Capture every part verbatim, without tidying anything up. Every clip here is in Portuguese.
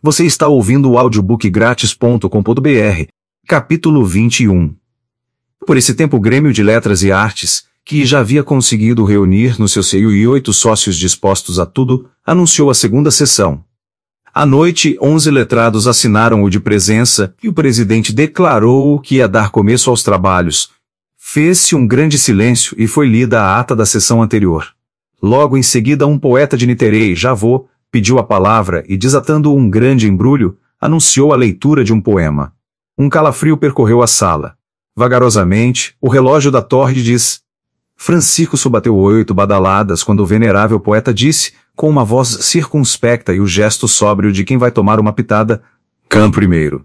Você está ouvindo o audiobook grátis ponto com ponto br, capítulo vinte e um. Por esse tempo o Grêmio de Letras e Artes, que já havia conseguido reunir no seu seio e oito sócios dispostos a tudo, anunciou a segunda sessão. À noite, onze letrados assinaram o de presença e o presidente declarou que ia dar começo aos trabalhos. Fez-se um grande silêncio e foi lida a ata da sessão anterior. Logo em seguida um poeta de Niterói, Javô, pediu a palavra e, desatando um grande embrulho, anunciou a leitura de um poema. Um calafrio percorreu a sala. Vagarosamente, o relógio da torre diz: Francisco bateu oito badaladas quando o venerável poeta disse, com uma voz circunspecta e o gesto sóbrio de quem vai tomar uma pitada: Cã primeiro.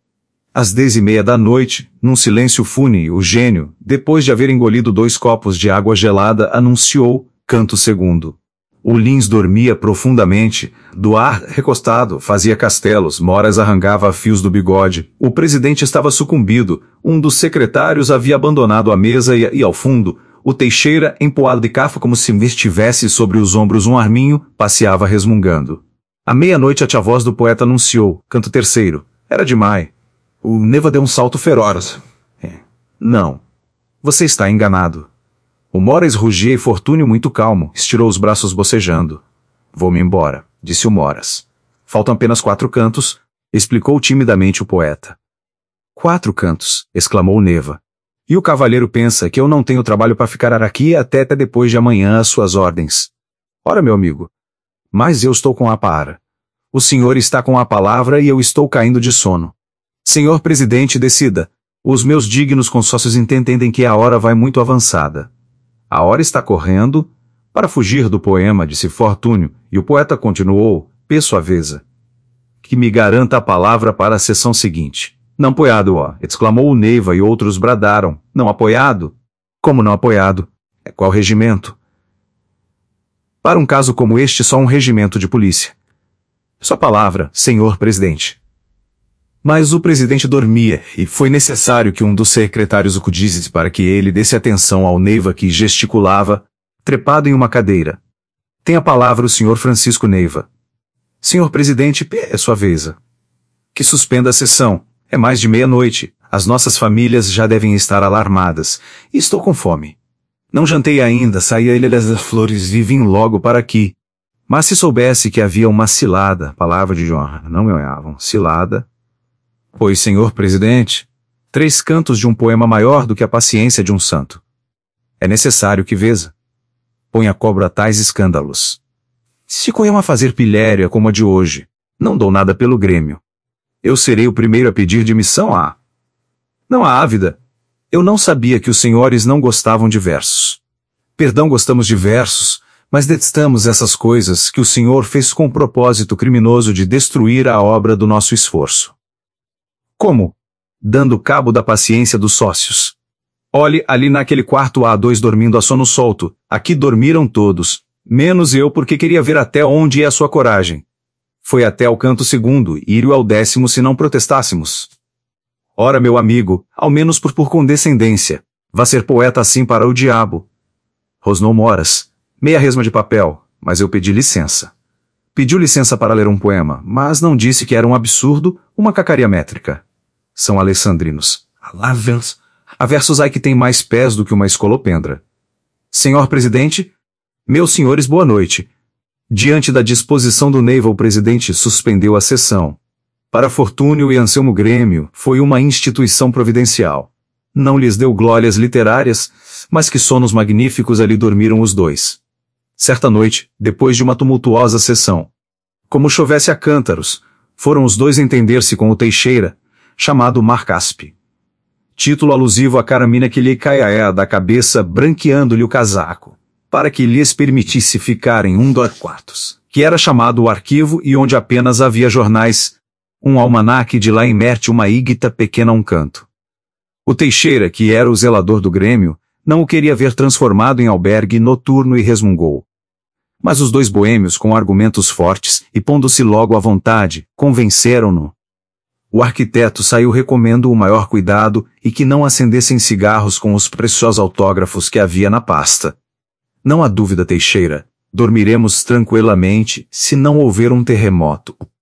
Às dez e meia da noite, num silêncio fúnebre, o gênio, depois de haver engolido dois copos de água gelada, anunciou: Canto segundo. O Lins dormia profundamente, do ar recostado, fazia castelos, Moras arrancava a fios do bigode, o presidente estava sucumbido, um dos secretários havia abandonado a mesa e, e ao fundo, o Teixeira, empoado de cafa como se estivesse sobre os ombros um arminho, passeava resmungando. À meia-noite a tia-voz do poeta anunciou, canto terceiro. Era demais. O Neva deu um salto feroz. É. Não. Você está enganado. O Moras rugia e Fortúnio, muito calmo, estirou os braços bocejando. Vou-me embora, disse o Moras. Faltam apenas quatro cantos, explicou timidamente o poeta. Quatro cantos, exclamou o Neva. E o cavalheiro pensa que eu não tenho trabalho para ficar aqui até, até depois de amanhã às suas ordens. Ora, meu amigo. Mas eu estou com a para. O senhor está com a palavra e eu estou caindo de sono. Senhor presidente, decida. Os meus dignos consórcios entendem que a hora vai muito avançada. A hora está correndo. Para fugir do poema, disse Fortúnio, e o poeta continuou, per sua vez. Que me garanta a palavra para a sessão seguinte. Não apoiado, ó, exclamou o Neiva e outros bradaram. Não apoiado? Como não apoiado? É qual regimento? Para um caso como este, só um regimento de polícia. Sua palavra, senhor presidente. Mas o presidente dormia, e foi necessário que um dos secretários o acudisse para que ele desse atenção ao Neiva que gesticulava, trepado em uma cadeira. Tem a palavra o senhor Francisco Neiva. Senhor presidente, é sua vez. Que suspenda a sessão. É mais de meia-noite, as nossas famílias já devem estar alarmadas, e estou com fome. Não jantei ainda, saí a Ilha das Flores e vim logo para aqui. Mas se soubesse que havia uma cilada, palavra de honra, não me olhavam, cilada... Pois, senhor presidente, três cantos de um poema maior do que a paciência de um santo. É necessário que veja. Põe a cobra tais escândalos. Se coema a fazer pilhéria como a de hoje, não dou nada pelo Grêmio. Eu serei o primeiro a pedir demissão a... Não a ávida. Eu não sabia que os senhores não gostavam de versos. Perdão, gostamos de versos, mas detestamos essas coisas que o senhor fez com o propósito criminoso de destruir a obra do nosso esforço. Como? Dando cabo da paciência dos sócios. Olhe, ali naquele quarto há dois dormindo a sono solto, aqui dormiram todos, menos eu porque queria ver até onde é a sua coragem. Foi até ao canto segundo, e iria ao décimo se não protestássemos. Ora, meu amigo, ao menos por, por condescendência, vá ser poeta assim para o diabo. Rosnou Moras, meia resma de papel, mas eu pedi licença. Pediu licença para ler um poema, mas não disse que era um absurdo, uma cacaria métrica. São alessandrinos. Alavens. Há versos aí que tem mais pés do que uma escolopendra. Senhor presidente, meus senhores, boa noite. Diante da disposição do Neiva, o presidente suspendeu a sessão. Para Fortúnio e Anselmo, Grêmio foi uma instituição providencial. Não lhes deu glórias literárias, mas que sonos magníficos ali dormiram os dois. Certa noite, depois de uma tumultuosa sessão, como chovesse a cântaros, foram os dois entender-se com o Teixeira, chamado Marcaspe. Título alusivo à caramina que lhe caia da cabeça, branqueando-lhe o casaco, para que lhes permitisse ficar em um dos quartos, que era chamado o arquivo e onde apenas havia jornais, um almanaque de lá imerte uma íguita pequena a um canto. O Teixeira, que era o zelador do Grêmio, não o queria ver transformado em albergue noturno e resmungou. Mas os dois boêmios, com argumentos fortes e pondo-se logo à vontade, convenceram-no. O arquiteto saiu recomendando o maior cuidado e que não acendessem cigarros com os preciosos autógrafos que havia na pasta. Não há dúvida, Teixeira, dormiremos tranquilamente se não houver um terremoto.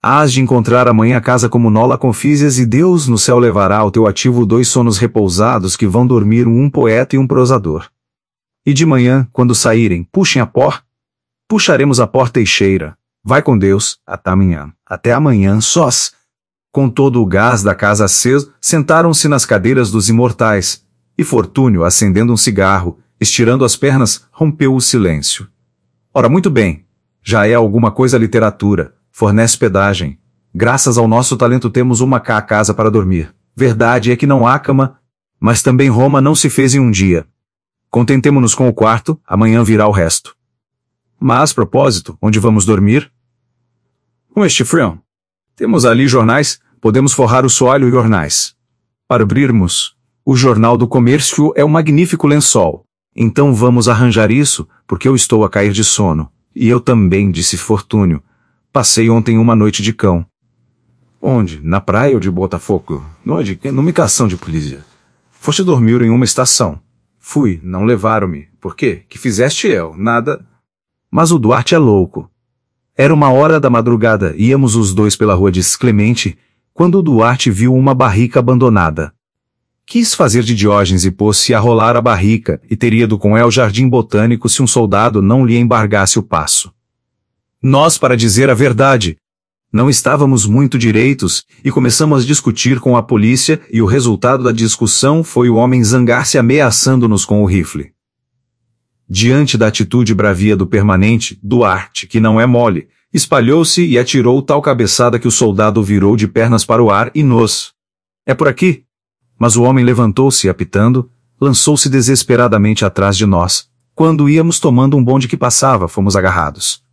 Hás de encontrar amanhã a casa como nola confísias e Deus no céu levará ao teu ativo dois sonos repousados que vão dormir um poeta e um prosador. E de manhã, quando saírem, puxem a porta. Puxaremos a porta Teixeira. Vai com Deus, até amanhã. Até amanhã, sós. Com todo o gás da casa aceso, sentaram-se nas cadeiras dos imortais, e Fortúnio, acendendo um cigarro, estirando as pernas, rompeu o silêncio. Ora, muito bem. Já é alguma coisa a literatura. Fornece hospedagem. Graças ao nosso talento temos uma cá casa para dormir. Verdade é que não há cama, mas também Roma não se fez em um dia. Contentemo-nos com o quarto, amanhã virá o resto. Mas, propósito, onde vamos dormir? Com este frio. Temos ali jornais, podemos forrar o soalho e jornais. Para abrirmos, o Jornal do Comércio é um magnífico lençol. Então vamos arranjar isso, porque eu estou a cair de sono. E eu também, disse Fortúnio. Passei ontem uma noite de cão. Onde? Na praia ou de Botafogo? Onde? Numa estação de polícia. Foste dormir em uma estação. Fui, não levaram-me. Por quê? Que fizeste eu? Nada. Mas o Duarte é louco. Era uma hora da madrugada, íamos os dois pela rua de Clemente, quando o Duarte viu uma barrica abandonada. Quis fazer de Diógenes e pôs-se a rolar a barrica, e teria ido com ela ao jardim botânico se um soldado não lhe embargasse o passo. Nós, para dizer a verdade, não estávamos muito direitos, e começamos a discutir com a polícia, e o resultado da discussão foi o homem zangar-se ameaçando-nos com o rifle. Diante da atitude bravia do permanente, Duarte, que não é mole, espalhou-se e atirou tal cabeçada que o soldado virou de pernas para o ar e nos... É por aqui. Mas o homem levantou-se apitando, lançou-se desesperadamente atrás de nós. Quando íamos tomando um bonde que passava, fomos agarrados.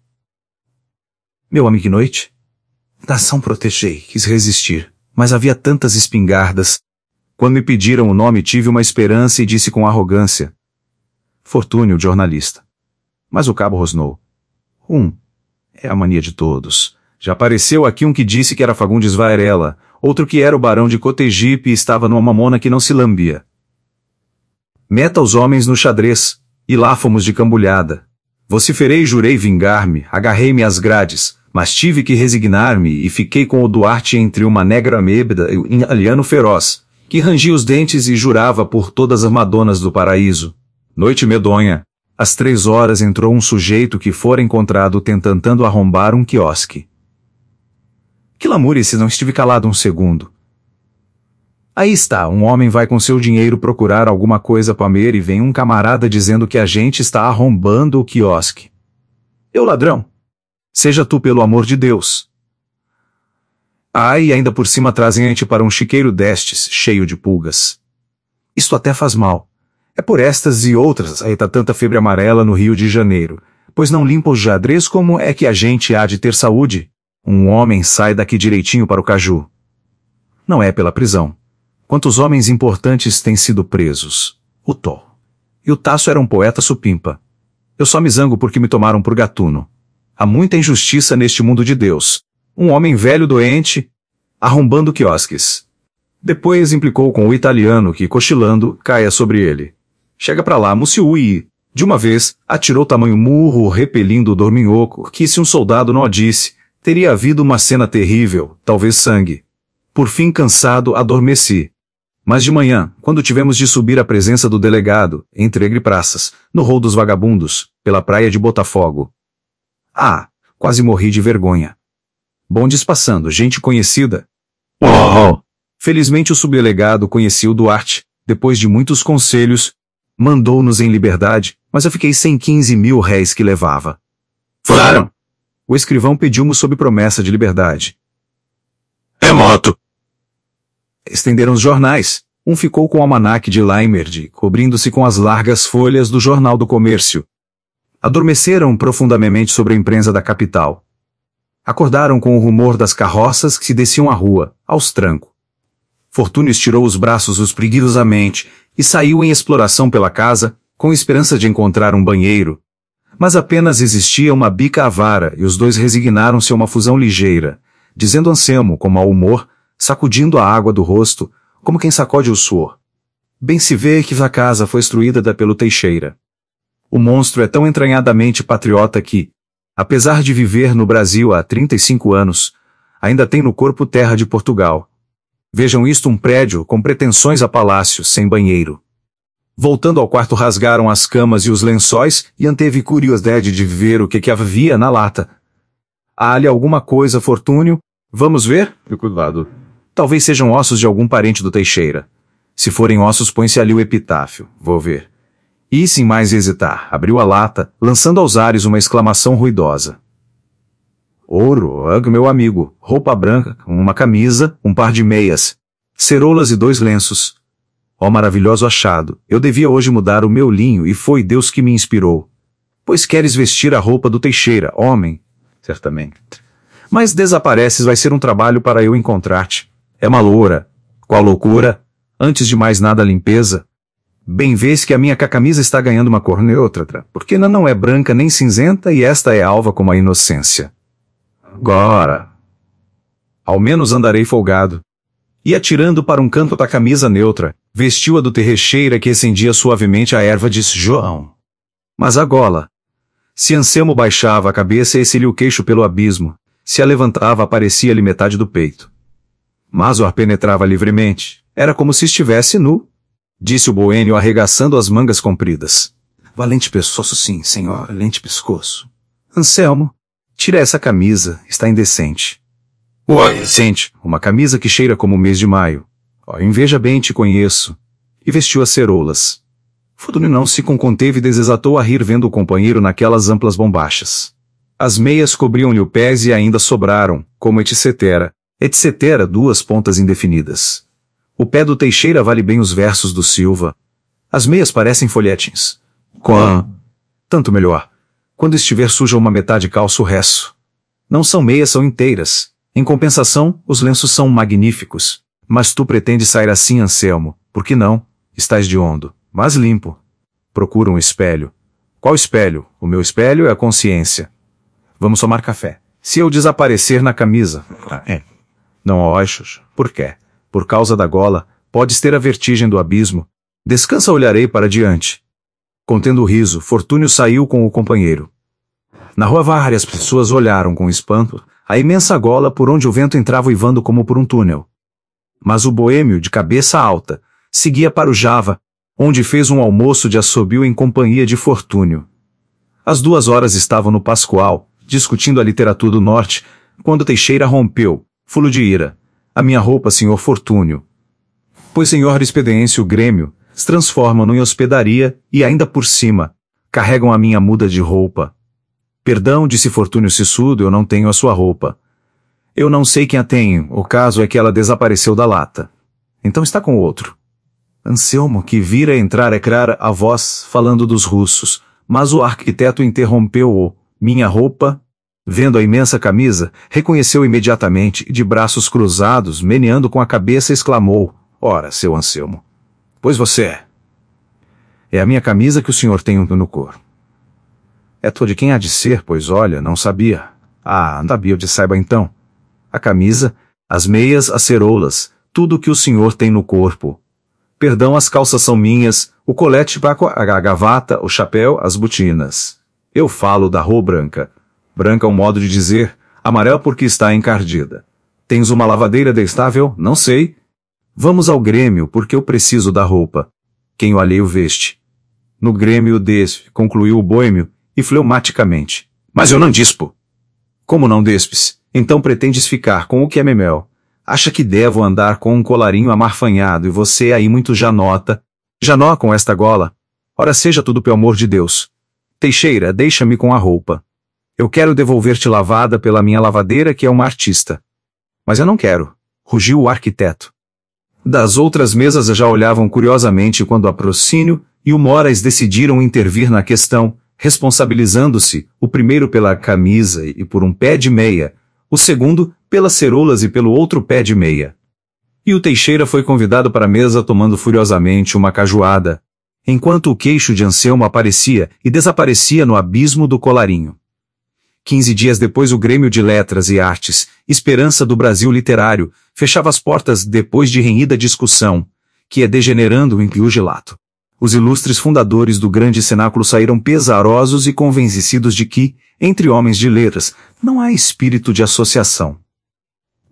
Meu amigo, que noite? Nação protejei, quis resistir, mas havia tantas espingardas. Quando me pediram o nome, tive uma esperança e disse com arrogância. Fortúnio, jornalista. Mas o cabo rosnou. Um. É a mania de todos. Já apareceu aqui um que disse que era Fagundes Varela, outro que era o barão de Cotegipe e estava numa mamona que não se lambia. Meta os homens no xadrez, e lá fomos de cambulhada. Vociferei e jurei vingar-me, agarrei-me às grades, mas tive que resignar-me e fiquei com o Duarte entre uma negra mébeda e um italiano feroz, que rangia os dentes e jurava por todas as madonas do paraíso. Noite medonha. Às três horas entrou um sujeito que fora encontrado tentando arrombar um quiosque. Que lamúria se não estive calado um segundo. Aí está, um homem vai com seu dinheiro procurar alguma coisa para comer e vem um camarada dizendo que a gente está arrombando o quiosque. Eu ladrão. Seja tu pelo amor de Deus. Ai, e ainda por cima trazem a gente para um chiqueiro destes, cheio de pulgas. Isto até faz mal. É por estas e outras aí tá tanta febre amarela no Rio de Janeiro, pois não limpa os xadrez como é que a gente há de ter saúde. Um homem sai daqui direitinho para o Caju. Não é pela prisão. Quantos homens importantes têm sido presos? O Tó. E o Tasso era um poeta supimpa. Eu só me zango porque me tomaram por gatuno. Há muita injustiça neste mundo de Deus. Um homem velho doente, arrombando quiosques. Depois implicou com o italiano que, cochilando, caia sobre ele. Chega pra lá, Muciú e, de uma vez, atirou tamanho murro repelindo o dorminhoco, que se um soldado não o disse, teria havido uma cena terrível, talvez sangue. Por fim, cansado, adormeci. Mas de manhã, quando tivemos de subir à presença do delegado, entre Egre Praças, no rol dos vagabundos, pela praia de Botafogo. Ah, quase morri de vergonha. Bondes passando, gente conhecida. Oh! Felizmente o subdelegado conhecia o Duarte, depois de muitos conselhos, mandou-nos em liberdade, mas eu fiquei sem quinze mil réis que levava. Furaram! O escrivão pediu-me sob promessa de liberdade. É moto! Estenderam os jornais. Um ficou com o almanaque de Leimerd, cobrindo-se com as largas folhas do Jornal do Comércio. Adormeceram profundamente sobre a imprensa da capital. Acordaram com o rumor das carroças que se desciam a rua, aos trancos. Fortúnio estirou os braços espreguiçosamente e saiu em exploração pela casa, com esperança de encontrar um banheiro. Mas apenas existia uma bica à vara e os dois resignaram-se a uma fusão ligeira, dizendo Anselmo com mau humor, sacudindo a água do rosto, como quem sacode o suor. Bem se vê que a casa foi instruída pelo Teixeira. O monstro é tão entranhadamente patriota que, apesar de viver no Brasil há trinta e cinco anos, ainda tem no corpo terra de Portugal. Vejam isto, um prédio com pretensões a palácio, sem banheiro. Voltando ao quarto, rasgaram as camas e os lençóis, e anteve curiosidade de ver o que que havia na lata. Há-lhe alguma coisa, Fortúnio? Vamos ver? Cuidado. Talvez sejam ossos de algum parente do Teixeira. Se forem ossos, põe-se ali o epitáfio. Vou ver. E, sem mais hesitar, abriu a lata, lançando aos ares uma exclamação ruidosa. Ouro, ag, meu amigo, roupa branca, uma camisa, um par de meias, ceroulas e dois lenços. Ó maravilhoso achado, eu devia hoje mudar o meu linho e foi Deus que me inspirou. Pois queres vestir a roupa do Teixeira, homem? Certamente. Mas desapareces, vai ser um trabalho para eu encontrar-te. É uma loura. Qual loucura? Antes de mais nada, limpeza. Bem vês que a minha camisa está ganhando uma cor neutra, porque ela não é branca nem cinzenta e esta é alva como a inocência. Agora, ao menos andarei folgado. E atirando para um canto da camisa neutra, vestiu a do Teixeira que acendia suavemente a erva, disse João. Mas a gola. Se Anselmo baixava a cabeça, esse-lhe o queixo pelo abismo. Se a levantava, aparecia-lhe metade do peito. Mas o ar penetrava livremente. Era como se estivesse nu. Disse o boêmio, arregaçando as mangas compridas. Valente pescoço, sim, senhor, valente pescoço. Anselmo, tira essa camisa, está indecente. Oi, indecente, uma camisa que cheira como o mês de maio. Ó, inveja bem, te conheço. E vestiu as ceroulas. Fortúnio não se conteve e desatou a rir vendo o companheiro naquelas amplas bombachas. As meias cobriam-lhe o pés e ainda sobraram, como etc, etc, duas pontas indefinidas. O pé do Teixeira vale bem os versos do Silva. As meias parecem folhetins. Quão? Tanto melhor. Quando estiver suja uma metade calço o resto. Não são meias, são inteiras. Em compensação, os lenços são magníficos. Mas tu pretendes sair assim, Anselmo. Por que não? Estás de ondo, mas limpo. Procura um espelho. Qual espelho? O meu espelho é a consciência. Vamos tomar café. Se eu desaparecer na camisa... É. Não achas? Por quê? Por causa da gola, podes ter a vertigem do abismo. Descansa, olharei para diante. Contendo o riso, Fortúnio saiu com o companheiro. Na rua várias pessoas olharam com espanto a imensa gola por onde o vento entrava uivando como por um túnel. Mas o boêmio, de cabeça alta, seguia para o Java, onde fez um almoço de assobio em companhia de Fortúnio. Às duas horas estavam no Pascoal, discutindo a literatura do norte, quando Teixeira rompeu, fulo de ira. A minha roupa, senhor Fortúnio. Pois senhor expediência o Grêmio, se transformam em hospedaria e ainda por cima, carregam a minha muda de roupa. Perdão, disse Fortúnio Sissudo, eu não tenho a sua roupa. Eu não sei quem a tem, o caso é que ela desapareceu da lata. Então está com outro. Anselmo, que vira entrar é clara a voz falando dos russos, mas o arquiteto interrompeu-o. Minha roupa? Vendo a imensa camisa, reconheceu imediatamente e de braços cruzados, meneando com a cabeça, exclamou, ora, seu Anselmo, pois você é. É a minha camisa que o senhor tem no corpo. É tua de quem há de ser, pois olha, não sabia. Ah, sabia de saiba então. A camisa, as meias, as ceroulas, tudo o que o senhor tem no corpo. Perdão, as calças são minhas, o colete, a gravata, o chapéu, as botinas. Eu falo da roupa branca. Branca é um modo de dizer, amarela porque está encardida. Tens uma lavadeira destável? Não sei. Vamos ao Grêmio porque eu preciso da roupa. Quem o alheio veste. No Grêmio despe, concluiu o boêmio, e fleumaticamente. Mas eu não dispo. Como não despes? Então pretendes ficar com o que é memel. Acha que devo andar com um colarinho amarfanhado e você aí muito janota. Janó com esta gola? Ora seja tudo pelo amor de Deus. Teixeira, deixa-me com a roupa. Eu quero devolver-te lavada pela minha lavadeira que é uma artista. Mas eu não quero, rugiu o arquiteto. Das outras mesas já olhavam curiosamente quando a Procínio e o Moraes decidiram intervir na questão, responsabilizando-se, o primeiro pela camisa e por um pé de meia, o segundo pelas ceroulas e pelo outro pé de meia. E o Teixeira foi convidado para a mesa tomando furiosamente uma cajuada, enquanto o queixo de Anselmo aparecia e desaparecia no abismo do colarinho. Quinze dias depois o Grêmio de Letras e Artes, esperança do Brasil literário, fechava as portas depois de renhida discussão, que é degenerando em pugilato. Os ilustres fundadores do grande cenáculo saíram pesarosos e convencidos de que, entre homens de letras, não há espírito de associação.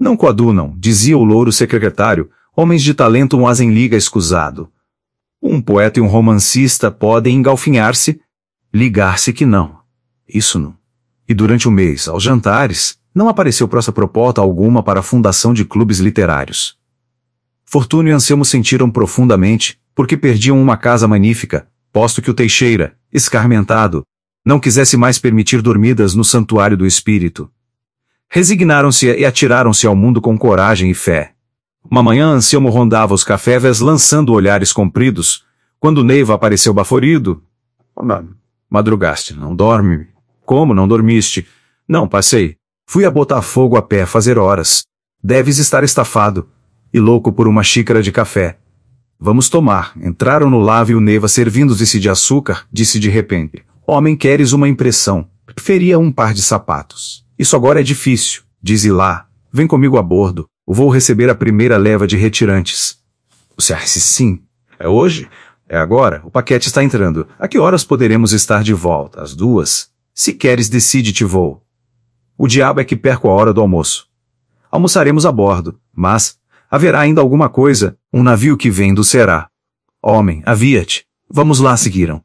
Não coadunam, dizia o louro secretário, homens de talento um asem liga escusado. Um poeta e um romancista podem engalfinhar-se, ligar-se que não. Isso não. E durante o mês, aos jantares, não apareceu prossa proposta alguma para a fundação de clubes literários. Fortúnio e Anselmo sentiram profundamente, porque perdiam uma casa magnífica, posto que o Teixeira, escarmentado, não quisesse mais permitir dormidas no santuário do espírito. Resignaram-se e atiraram-se ao mundo com coragem e fé. Uma manhã Anselmo rondava os cafés lançando olhares compridos, quando Neiva apareceu baforido. Madrugaste, não dorme? Como não dormiste? Não, passei. Fui a Botafogo a pé fazer horas. Deves estar estafado. E louco por uma xícara de café. Vamos tomar. Entraram no lave e o Neiva servindo-se de açúcar, disse de repente. Homem, queres uma impressão? Preferia um par de sapatos. Isso agora é difícil. Dize lá. Vem comigo a bordo. Vou receber a primeira leva de retirantes. Você acha sim? É hoje? É agora. O paquete está entrando. A que horas poderemos estar de volta? Às duas? Se queres, decide-te vou. O diabo é que perco a hora do almoço. Almoçaremos a bordo, mas haverá ainda alguma coisa, um navio que vem do Ceará. Homem, avia-te. Vamos lá, seguiram.